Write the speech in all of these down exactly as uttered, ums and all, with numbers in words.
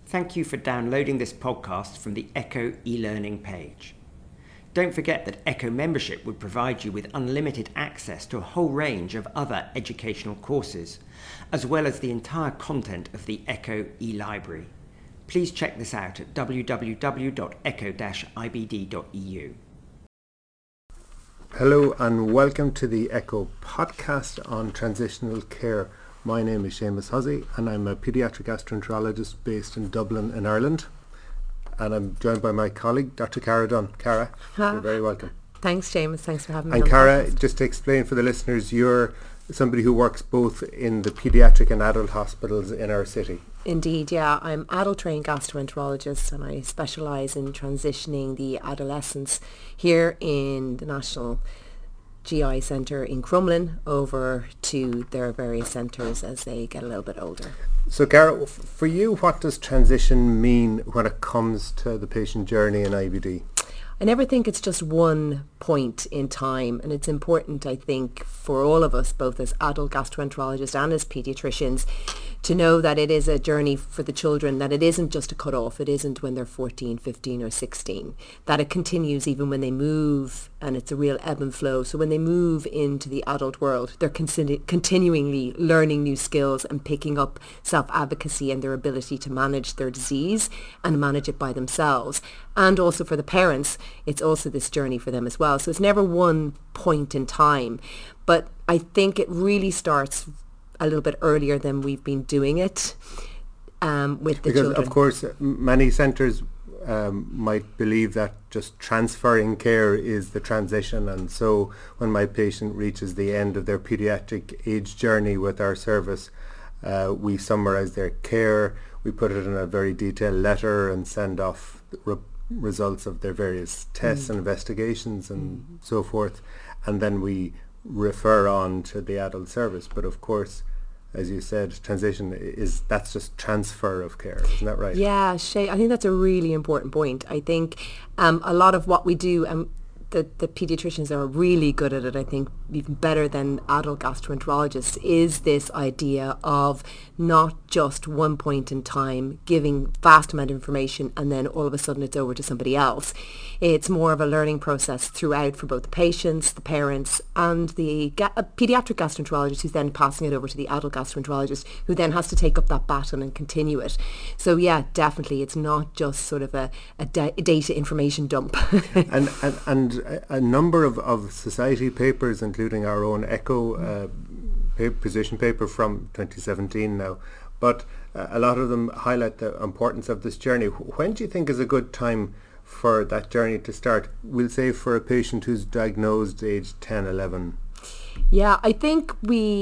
Thank you for downloading this podcast from the Echo e-learning page. Don't forget that Echo membership would provide you with unlimited access to a whole range of other educational courses, as well as the entire content of the Echo e-library. Please check this out at w w w dot echo dash i b d dot e u. Hello and welcome to the Echo podcast on transitional care. My name is Seamus Hussey and I'm a paediatric gastroenterologist based in Dublin in Ireland. And I'm joined by my colleague, Doctor Cara Dunn. Cara, uh, you're very welcome. Thanks, Seamus. Thanks for having me. And on Cara, the just to explain for the listeners, you're somebody who works both in the paediatric and adult hospitals in our city. Indeed, yeah. I'm adult trained gastroenterologist and I specialise in transitioning the adolescents here in the National G I Centre in Crumlin over to their various centres as they get a little bit older. So Cara, for you, what does transition mean when it comes to the patient journey in I B D? I never think it's just one point in time, and it's important, I think, for all of us, both as adult gastroenterologists and as paediatricians, to know that it is a journey for the children, that it isn't just a cut-off, it isn't when they're fourteen, fifteen or sixteen, that it continues even when they move, and it's a real ebb and flow. So when they move into the adult world, they're con- continually learning new skills and picking up self-advocacy and their ability to manage their disease and manage it by themselves. And also for the parents, it's also this journey for them as well. So it's never one point in time. But I think it really starts a little bit earlier than we've been doing it um, with the because children. Of course, many centres um, might believe that just transferring care is the transition. And so when my patient reaches the end of their paediatric age journey with our service, uh, we summarise their care, we put it in a very detailed letter and send off re- results of their various tests mm. and investigations and mm. so forth, and then we refer on to the adult service. But of course, as you said, transition is that's just transfer of care, isn't that right? Yeah, Shay, I think that's a really important point. I think um, a lot of what we do, um, the, the paediatricians are really good at it, I think, even better than adult gastroenterologists, is this idea of not just one point in time giving vast amount of information and then all of a sudden it's over to somebody else. It's more of a learning process throughout for both the patients, the parents and the ga- paediatric gastroenterologist, who's then passing it over to the adult gastroenterologist, who then has to take up that baton and continue it. So yeah, definitely it's not just sort of a, a, da- a data information dump. and, and and a number of, of society papers, including our own Echo uh, paper, position paper from twenty seventeen now, but uh, a lot of them highlight the importance of this journey. When do you think is a good time for that journey to start? We'll say for a patient who's diagnosed age ten, eleven. Yeah, I think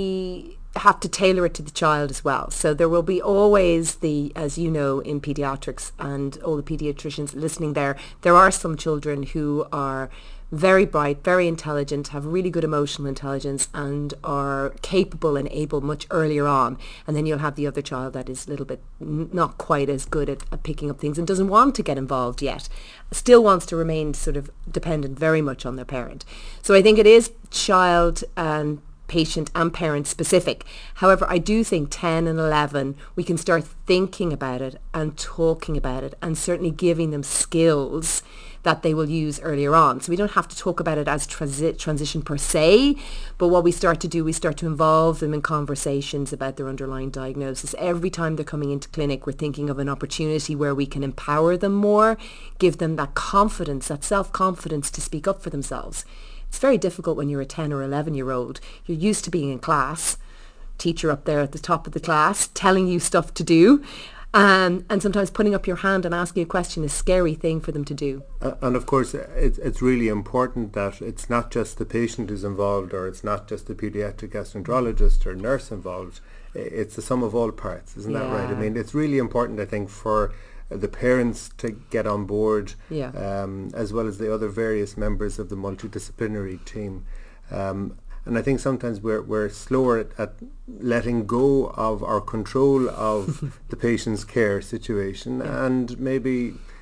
we have to tailor it to the child as well. So there will be always the, as you know, in paediatrics and all the paediatricians listening there, there are some children who are very bright, very intelligent, have really good emotional intelligence and are capable and able much earlier on. And then you'll have the other child that is a little bit n- not quite as good at, at picking up things and doesn't want to get involved yet, still wants to remain sort of dependent very much on their parent. So I think it is child and patient and parent specific. However, I do think ten and eleven, we can start thinking about it and talking about it and certainly giving them skills that they will use earlier on. So we don't have to talk about it as transi- transition per se, but what we start to do, we start to involve them in conversations about their underlying diagnosis. Every time they're coming into clinic, we're thinking of an opportunity where we can empower them more, give them that confidence, that self-confidence to speak up for themselves. It's very difficult when you're a ten or eleven year old. You're used to being in class, teacher up there at the top of the class telling you stuff to do. Um, and sometimes putting up your hand and asking a question is a scary thing for them to do. Uh, and of course, it's, it's really important that it's not just the patient who's involved, or it's not just the paediatric gastroenterologist or nurse involved. It's the sum of all parts, isn't yeah. that right? I mean, it's really important, I think, for the parents to get on board, yeah. um, as well as the other various members of the multidisciplinary team. Um, And I think sometimes we're we're slower at, at letting go of our control of the patient's care situation, yeah. and maybe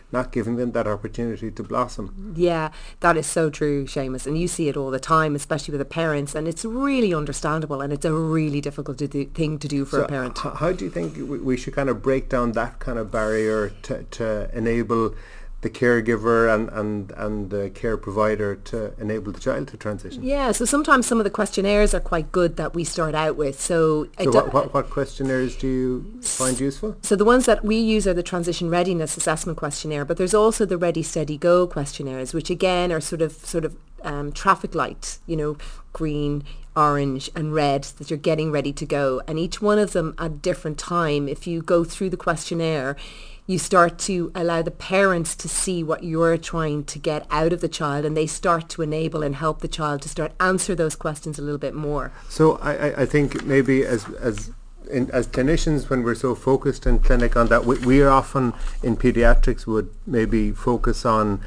not giving them that opportunity to blossom. Yeah, that is so true, Seamus. And you see it all the time, especially with the parents. And it's really understandable, and it's a really difficult to do, thing to do for so a parent. H- how do you think we, we should kind of break down that kind of barrier to, to enable the caregiver and, and, and the care provider to enable the child to transition? Yeah, so sometimes some of the questionnaires are quite good that we start out with. So, so what, what, what questionnaires do you find useful? So the ones that we use are the Transition Readiness Assessment Questionnaire, but there's also the Ready, Steady, Go questionnaires, which again are sort of sort of um, traffic lights, you know, green, orange and red, that you're getting ready to go. And each one of them at a different time, if you go through the questionnaire, you start to allow the parents to see what you're trying to get out of the child, and they start to enable and help the child to start answer those questions a little bit more. So I, I, I think maybe as as in, as clinicians, when we're so focused in clinic on that, we, we are often in pediatrics would maybe focus on,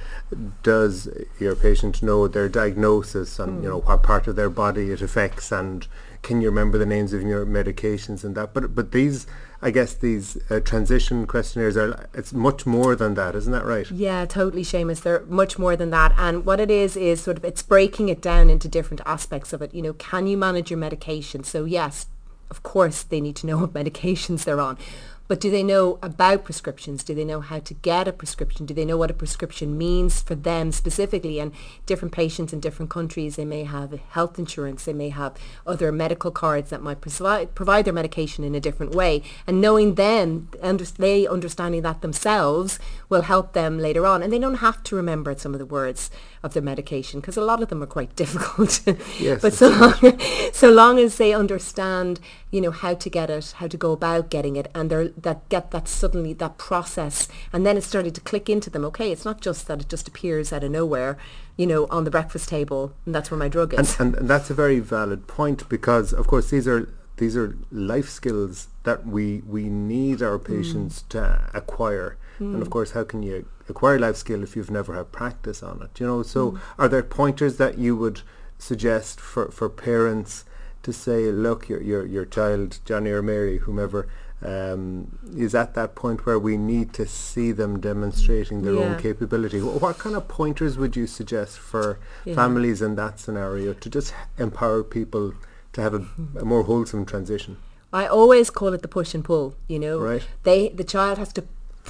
does your patient know their diagnosis and mm. you know what part of their body it affects, and can you remember the names of your medications and that? But but these, I guess these uh, transition questionnaires are, it's much more than that, isn't that right? Yeah, totally, Seamus. They're much more than that. And what it is, is sort of, it's breaking it down into different aspects of it. You know, can you manage your medication? So yes, of course, they need to know what medications they're on. But do they know about prescriptions? Do they know how to get a prescription? Do they know what a prescription means for them specifically? And different patients in different countries, they may have health insurance, they may have other medical cards that might provide provide their medication in a different way. And knowing them, under, they understanding that themselves will help them later on. And they don't have to remember some of the words of their medication, because a lot of them are quite difficult. Yes, but so long, so long as they understand, you know, how to get it, how to go about getting it, and they're that get that suddenly that process, and then it's starting to click into them. Okay, it's not just that it just appears out of nowhere, you know, on the breakfast table, and that's where my drug is. And, and, and that's a very valid point, because of course these are these are life skills that we we need our patients mm. to acquire. Mm. And of course, how can you acquire life skill if you've never had practice on it? You know, so mm. are there pointers that you would suggest for, for parents to say, look, your your your child, Johnny or Mary, whomever, um, is at that point where we need to see them demonstrating their yeah. own capability? What kind of pointers would you suggest for yeah. families in that scenario to just empower people to have a, a more wholesome transition? I always call it the push and pull, you know. Right. They the child has to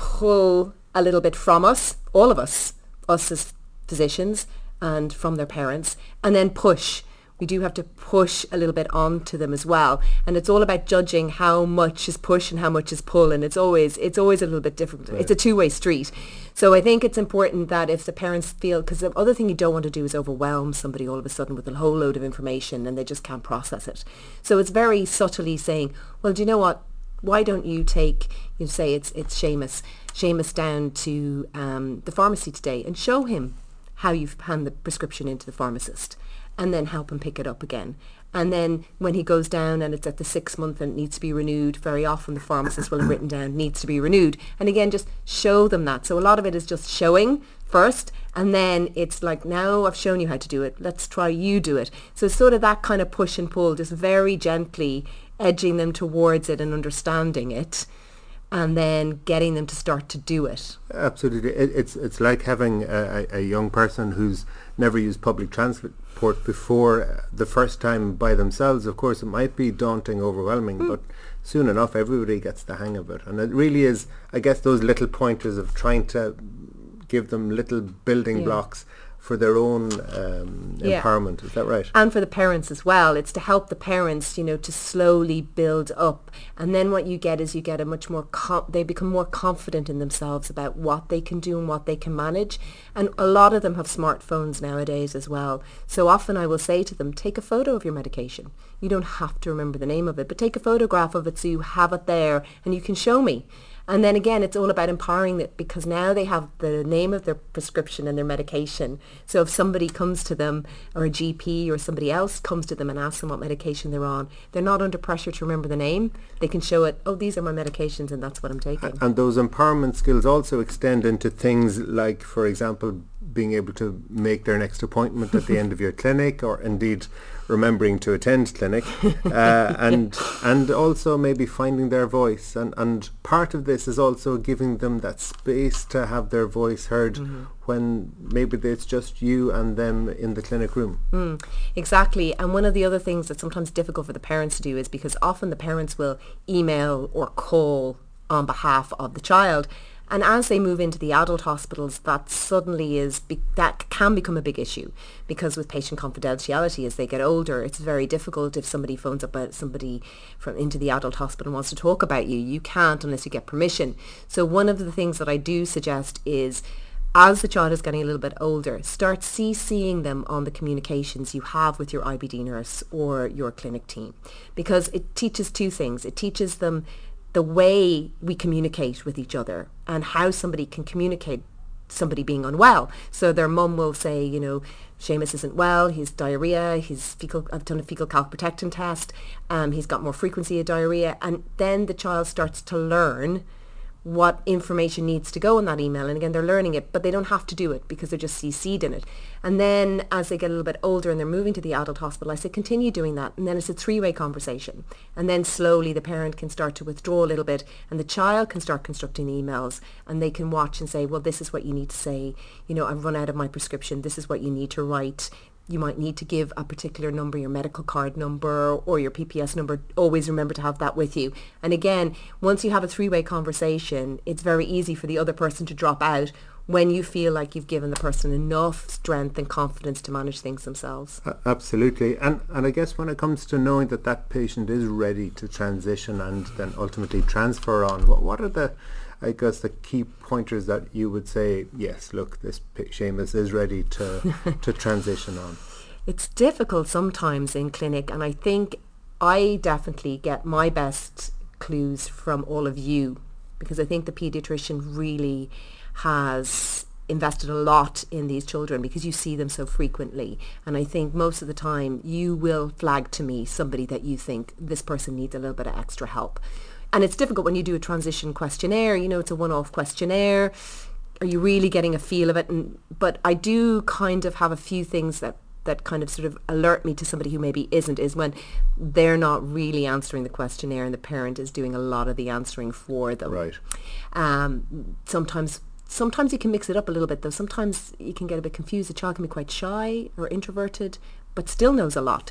pull a little bit from us, all of us, us as physicians, and from their parents, and then push. We do have to push a little bit onto them as well, and it's all about judging how much is push and how much is pull, and it's always it's always a little bit difficult. Right. It's a two-way street. So I think it's important that if the parents feel, because the other thing you don't want to do is overwhelm somebody all of a sudden with a whole load of information and they just can't process it. So it's very subtly saying, well, do you know what? Why don't you take, you say it's it's Seamus, Seamus down to um, the pharmacy today and show him how you've hand the prescription into the pharmacist, and then help him pick it up again. And then when he goes down and it's at the six month and it needs to be renewed, very often the pharmacist will have written down needs to be renewed. And again, just show them that. So a lot of it is just showing first, and then it's like, now I've shown you how to do it, let's try you do it. So it's sort of that kind of push and pull, just very gently edging them towards it and understanding it, and then getting them to start to do it. Absolutely. It, it's it's like having a, a young person who's never used public transport before the first time by themselves. Of course, it might be daunting, overwhelming, mm. but soon enough everybody gets the hang of it. And it really is, I guess, those little pointers of trying to give them little building yeah. blocks for their own um, yeah. empowerment. Is that right? And for the parents as well. It's to help the parents, you know, to slowly build up. And then what you get is you get a much more, com- they become more confident in themselves about what they can do and what they can manage. And a lot of them have smartphones nowadays as well. So often I will say to them, take a photo of your medication. You don't have to remember the name of it, but take a photograph of it so you have it there and you can show me. And then again, it's all about empowering it, because now they have the name of their prescription and their medication. So if somebody comes to them, or a G P or somebody else comes to them and asks them what medication they're on, they're not under pressure to remember the name. They can show it, oh, these are my medications and that's what I'm taking. And those empowerment skills also extend into things like, for example, being able to make their next appointment at the end of your clinic, or indeed remembering to attend clinic, uh, and and also maybe finding their voice. And, and part of this is also giving them that space to have their voice heard mm-hmm. when maybe it's just you and them in the clinic room. Mm, exactly. And one of the other things that's sometimes difficult for the parents to do is because often the parents will email or call on behalf of the child. And as they move into the adult hospitals, that suddenly is, be- that can become a big issue, because with patient confidentiality, as they get older, it's very difficult if somebody phones up about somebody from into the adult hospital and wants to talk about you. You can't unless you get permission. So one of the things that I do suggest is, as the child is getting a little bit older, start CCing them on the communications you have with your I B D nurse or your clinic team, because it teaches two things. It teaches them the way we communicate with each other and how somebody can communicate somebody being unwell. So their mum will say, you know, Seamus isn't well, he's diarrhea, he's fecal, I've done a fecal calprotectin test, um, he's got more frequency of diarrhea. And then the child starts to learn what information needs to go in that email. And again, they're learning it, but they don't have to do it because they're just C C'd in it. And then as they get a little bit older and they're moving to the adult hospital, I say continue doing that. And then it's a three-way conversation. And then slowly the parent can start to withdraw a little bit and the child can start constructing the emails, and they can watch and say, well, this is what you need to say. You know, I've run out of my prescription. This is what you need to write. You might need to give a particular number, your medical card number or your P P S number. Always remember to have that with you. And again, once you have a three-way conversation, it's very easy for the other person to drop out when you feel like you've given the person enough strength and confidence to manage things themselves. Uh, absolutely. And and I guess when it comes to knowing that that patient is ready to transition and then ultimately transfer on, what, what are the, I guess, the key pointers that you would say, yes, look, this Seamus is ready to to transition on? It's difficult sometimes in clinic, and I think I definitely get my best clues from all of you, because I think the paediatrician really has invested a lot in these children because you see them so frequently. And I think most of the time you will flag to me somebody that you think this person needs a little bit of extra help. And it's difficult when you do a transition questionnaire, you know, it's a one-off questionnaire. Are you really getting a feel of it? And but I do kind of have a few things that, that kind of sort of alert me to somebody who maybe isn't, is when they're not really answering the questionnaire and the parent is doing a lot of the answering for them. Right. Um, sometimes sometimes you can mix it up a little bit, though. Sometimes you can get a bit confused. The child can be quite shy or introverted, but still knows a lot.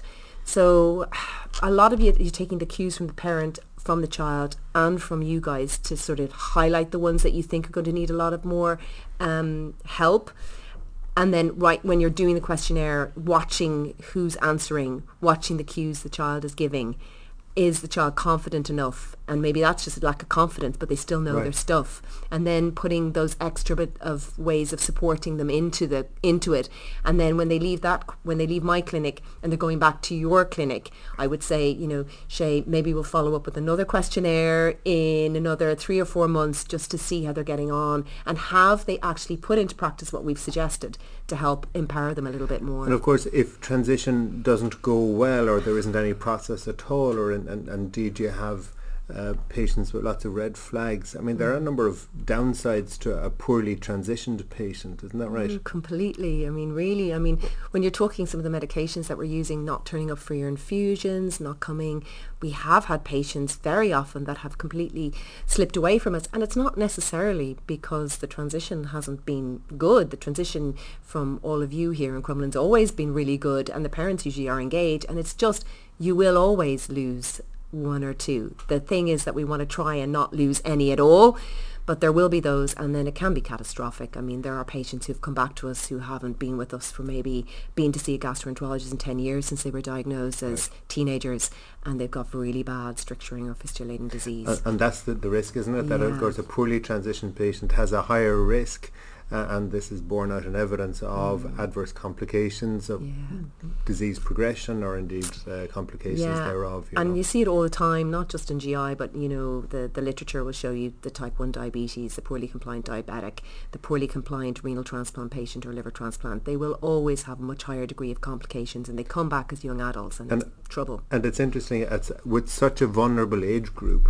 So a lot of you, you're taking the cues from the parent, from the child, and from you guys to sort of highlight the ones that you think are going to need a lot of more um, help. And then right when you're doing the questionnaire, watching who's answering, watching the cues the child is giving. Is the child confident enough? And maybe that's just a lack of confidence, but they still know right. their stuff. And then putting those extra bit of ways of supporting them into the into it. And then when they leave that, when they leave my clinic and they're going back to your clinic, I would say, you know, Shay, maybe we'll follow up with another questionnaire in another three or four months just to see how they're getting on, and have they actually put into practice what we've suggested to help empower them a little bit more. And of course, if transition doesn't go well, or there isn't any process at all, or in, and, and indeed you have uh, patients with lots of red flags, I mean, there are a number of downsides to a poorly transitioned patient, isn't that right? Mm, completely. I mean, really, I mean, when you're talking some of the medications that we're using, not turning up for your infusions, not coming, we have had patients very often that have completely slipped away from us. And it's not necessarily because the transition hasn't been good. The transition from all of you here in Crumlin's always been really good, and the parents usually are engaged. And it's just, you will always lose one or two. The thing is that we want to try and not lose any at all, but there will be those, and then it can be catastrophic. I mean, there are patients who've come back to us who haven't been with us for maybe been to see a gastroenterologist in ten years since they were diagnosed as right. teenagers, and they've got really bad stricturing or fistulating disease. And, and that's the, the risk, isn't it? That yeah. of course a poorly transitioned patient has a higher risk, uh, and this is borne out in evidence of mm. adverse complications of yeah. disease progression, or indeed uh, complications yeah. thereof. You and know. you see it all the time, not just in G I, but you know, the, the literature will show you the type one diabetes, the poorly compliant diabetic, the poorly compliant renal transplant patient or liver transplant. They will always have a much higher degree of complications, and they come back as young adults, and, and it's trouble. And it's interesting, it's, with such a vulnerable age group,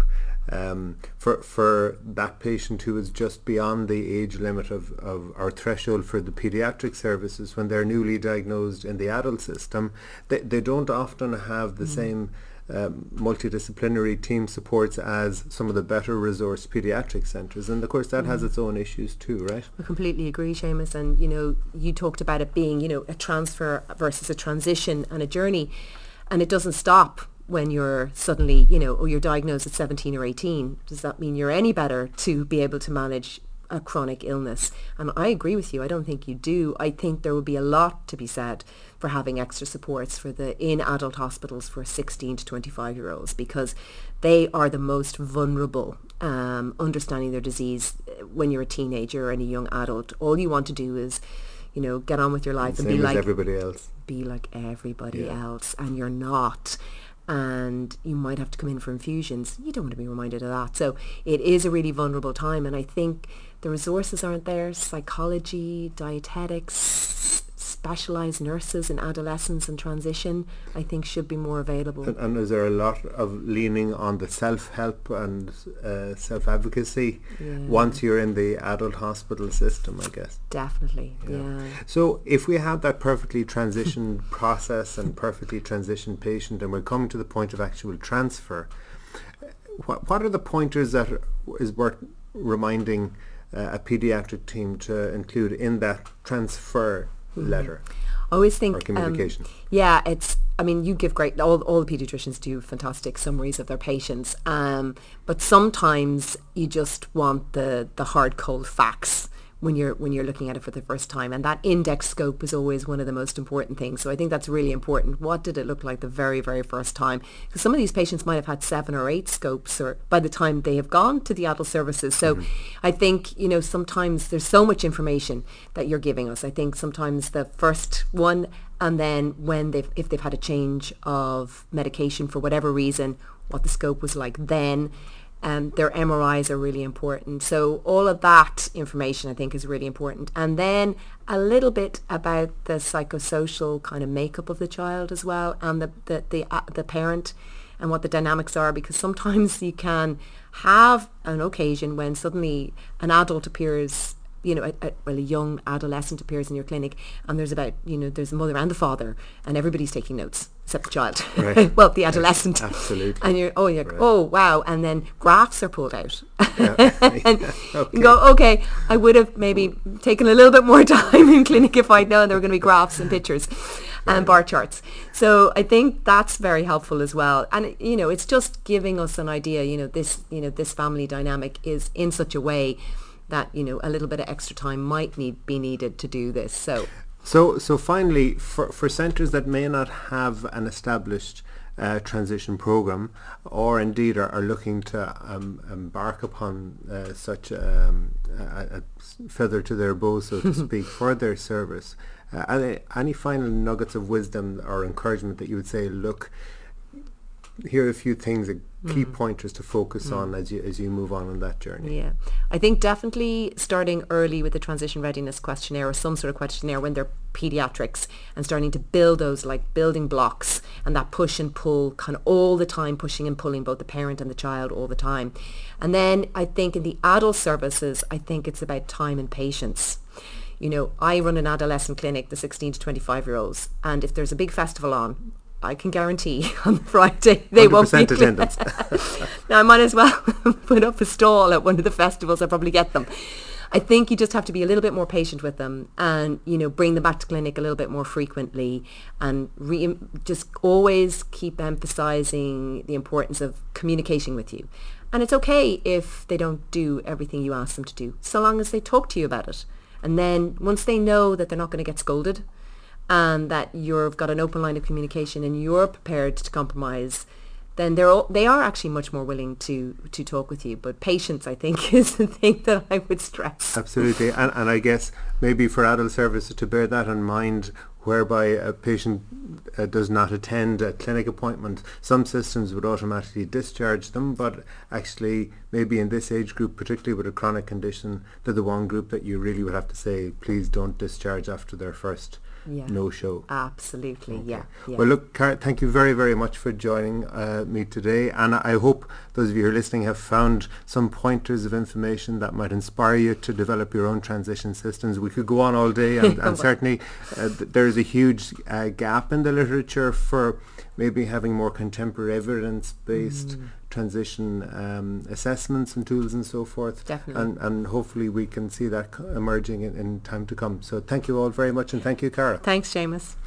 Um, for for that patient who is just beyond the age limit of, of our threshold for the pediatric services, when they're newly diagnosed in the adult system, they, they don't often have the mm. same um, multidisciplinary team supports as some of the better resourced pediatric centres, and of course that mm. has its own issues too, right? I completely agree, Seamus, and you know, you talked about it being, you know, a transfer versus a transition and a journey, and it doesn't stop when you're suddenly, you know, or you're diagnosed at seventeen or eighteen. Does that mean you're any better to be able to manage a chronic illness? And I agree with you. I don't think you do. I think there would be a lot to be said for having extra supports for the in adult hospitals for sixteen to twenty-five year olds, because they are the most vulnerable, um, understanding their disease when you're a teenager and a young adult. All you want to do is, you know, get on with your life and be like everybody else. Be like everybody yeah. else, and you're not. And you might have to come in for infusions. You don't want to be reminded of that. So it is a really vulnerable time, and I think the resources aren't there. Psychology, dietetics, specialised nurses in adolescence and transition, I think should be more available. And, and is there a lot of leaning on the self-help and uh, self-advocacy yeah. once you're in the adult hospital system, I guess? Definitely, yeah. yeah. So if we have that perfectly transitioned process and perfectly transitioned patient, and we're coming to the point of actual transfer, what, what are the pointers that is worth reminding uh, a paediatric team to include in that transfer letter? I always think or communication. Um, yeah, it's. I mean, you give great. All all the paediatricians do fantastic summaries of their patients, um, but sometimes you just want the the hard cold facts when you're when you're looking at it for the first time, and that index scope is always one of the most important things. So I think that's really important. What did it look like the very very first time? Because some of these patients might have had seven or eight scopes, or by the time they have gone to the adult services. So mm-hmm. I think, you know, sometimes there's so much information that you're giving us. I think sometimes the first one, and then when they've if they've had a change of medication for whatever reason, what the scope was like then. Um, their M R Is are really important. So all of that information I think is really important. And then a little bit about the psychosocial kind of makeup of the child as well, and the the the, uh, the parent, and what the dynamics are, because sometimes you can have an occasion when suddenly an adult appears, you know, a, a, well, a young adolescent appears in your clinic, and there's about, you know, there's the mother and the father, and everybody's taking notes except the child. Right. Well, the adolescent. Absolutely. And you're, oh, you're like, right. oh, wow. And then graphs are pulled out. Yeah. And okay. you go, okay, I would have maybe taken a little bit more time in clinic if I'd known there were going to be graphs and pictures and bar charts. So I think that's very helpful as well. And, you know, it's just giving us an idea, you know, this, you know, this family dynamic is in such a way that, you know, a little bit of extra time might need be needed to do this. So so so finally, for for centres that may not have an established uh, transition programme, or indeed are, are looking to um, embark upon uh, such um, a, a feather to their bow, so to speak, for their service, uh, any, any final nuggets of wisdom or encouragement that you would say, look, here are a few things, key mm. pointers to focus mm. on as you as you move on on that journey? Yeah, I think definitely starting early with the transition readiness questionnaire or some sort of questionnaire when they're pediatrics, and starting to build those like building blocks, and that push and pull kind of all the time, pushing and pulling both the parent and the child all the time. And then I think in the adult services, I think it's about time and patience. You know, I run an adolescent clinic, the sixteen to twenty-five year olds, and if there's a big festival on, I can guarantee on Friday they won't be attendance. Now I might as well put up a stall at one of the festivals. I'll probably get them. I think you just have to be a little bit more patient with them, and, you know, bring them back to clinic a little bit more frequently, and re- just always keep emphasising the importance of communicating with you. And it's okay if they don't do everything you ask them to do, so long as they talk to you about it. And then once they know that they're not going to get scolded, and that you've got an open line of communication and you're prepared to compromise, then they're all, they are actually much more willing to to talk with you. But patience, I think, is the thing that I would stress. Absolutely. And, and I guess maybe for adult services to bear that in mind, whereby a patient uh, does not attend a clinic appointment, some systems would automatically discharge them, but actually maybe in this age group, particularly with a chronic condition, they're the one group that you really would have to say, please don't discharge after their first Yeah. no show. Absolutely, Okay. yeah, yeah. Well, look, Cara, thank you very, very much for joining uh, me today. And I hope those of you who are listening have found some pointers of information that might inspire you to develop your own transition systems. We could go on all day, and, and certainly uh, th- there is a huge uh, gap in the literature for maybe having more contemporary evidence-based mm. transition um, assessments and tools and so forth. Definitely. And, and hopefully we can see that co- emerging in, in time to come. So thank you all very much, and thank you, Cara. Thanks, Seamus.